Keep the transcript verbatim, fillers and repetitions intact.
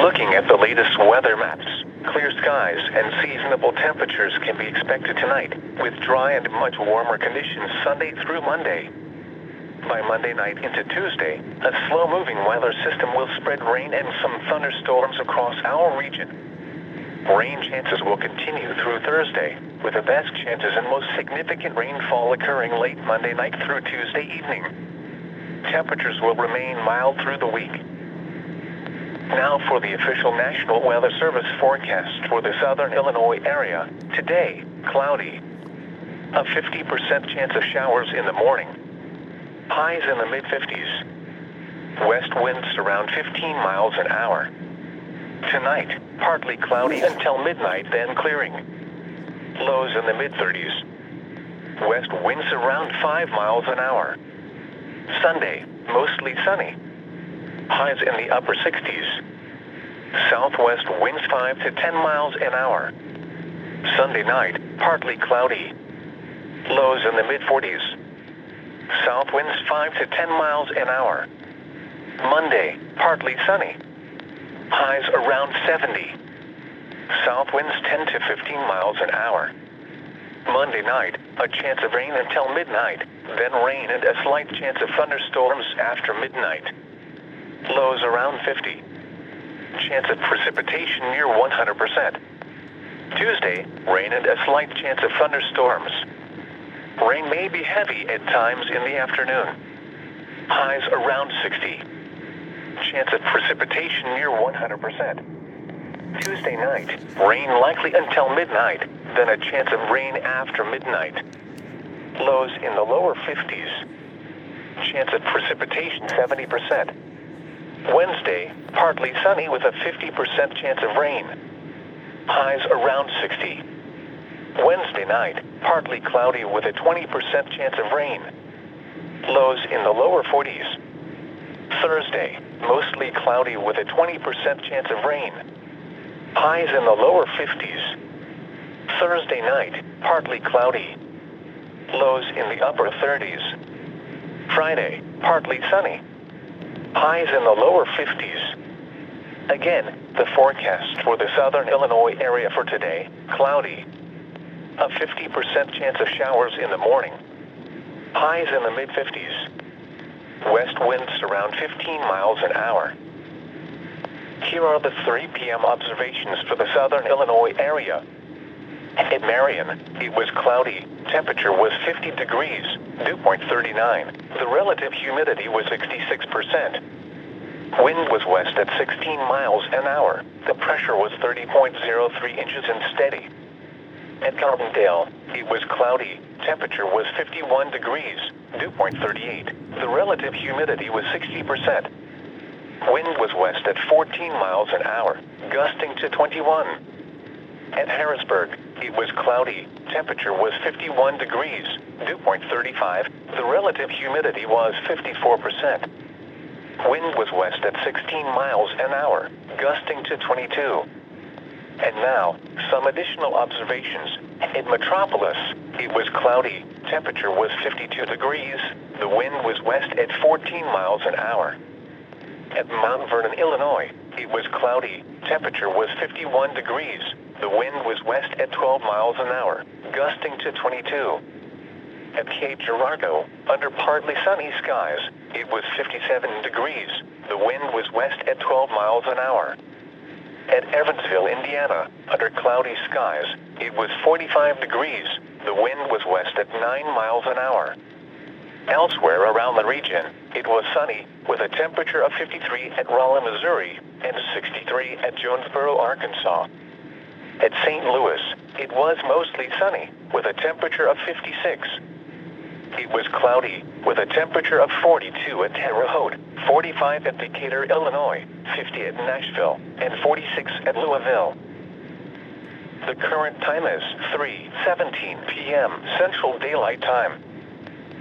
Looking at the latest weather maps, clear skies and seasonable temperatures can be expected tonight, with dry and much warmer conditions Sunday through Monday. By Monday night into Tuesday, a slow-moving weather system will spread rain and some thunderstorms across our region. Rain chances will continue through Thursday, with the best chances and most significant rainfall occurring late Monday night through Tuesday evening. Temperatures will remain mild through the week. Now for the official National Weather Service forecast for the southern Illinois area. Today, cloudy. A fifty percent chance of showers in the morning. Highs in the mid fifties. West winds around fifteen miles an hour. Tonight, partly cloudy until midnight, then clearing. Lows in the mid thirties. West winds around five miles an hour. Sunday, mostly sunny. Highs in the upper sixties. Southwest winds five to ten miles an hour. Sunday night, partly cloudy. Lows in the mid forties. South winds five to ten miles an hour. Monday, partly sunny. Highs around seventy. South winds ten to fifteen miles an hour. Monday night, a chance of rain until midnight, then rain and a slight chance of thunderstorms after midnight. Lows around fifty. Chance of precipitation near one hundred percent. Tuesday, rain and a slight chance of thunderstorms. Rain may be heavy at times in the afternoon. Highs around sixty. Chance of precipitation near one hundred percent. Tuesday night, rain likely until midnight, then a chance of rain after midnight. Lows in the lower fifties. Chance of precipitation seventy percent. Wednesday, partly sunny with a fifty percent chance of rain. Highs around sixty. Wednesday night, partly cloudy with a twenty percent chance of rain. Lows in the lower forties. Thursday, mostly cloudy with a twenty percent chance of rain. Highs in the lower fifties. Thursday night, partly cloudy. Lows in the upper thirties. Friday, partly sunny. Highs in the lower fifties. Again, the forecast for the southern Illinois area for today, cloudy. A fifty percent chance of showers in the morning. Highs in the mid fifties. West winds around fifteen miles an hour. Here are the three p m observations for the southern Illinois area. At Marion, it was cloudy. Temperature was fifty degrees, dew point thirty-nine. The relative humidity was sixty-six percent. Wind was west at sixteen miles an hour. The pressure was thirty point zero three inches and steady. At Carbondale, it was cloudy. Temperature was fifty-one degrees, dew point thirty-eight. The relative humidity was sixty percent. Wind was west at fourteen miles an hour, gusting to twenty-one. At Harrisburg, it was cloudy. Temperature was fifty-one degrees, dew point thirty-five. The relative humidity was fifty-four percent. Wind was west at sixteen miles an hour, gusting to twenty-two. And now, some additional observations. In Metropolis, it was cloudy. Temperature was fifty-two degrees. The wind was west at fourteen miles an hour. At Mount Vernon, Illinois, it was cloudy. Temperature was fifty-one degrees. The wind was west at twelve miles an hour, gusting to twenty-two. At Cape Girardeau, under partly sunny skies, it was fifty-seven degrees. The wind was west at twelve miles an hour. At Evansville, Indiana, under cloudy skies, it was forty-five degrees. The wind was west at nine miles an hour. Elsewhere around the region, it was sunny, with a temperature of fifty-three at Rolla, Missouri, and sixty-three at Jonesboro, Arkansas. At Saint Louis, it was mostly sunny, with a temperature of fifty-six. It was cloudy, with a temperature of forty-two at Terre Haute, forty-five at Decatur, Illinois, fifty at Nashville, and forty-six at Louisville. The current time is three seventeen p m Central Daylight Time.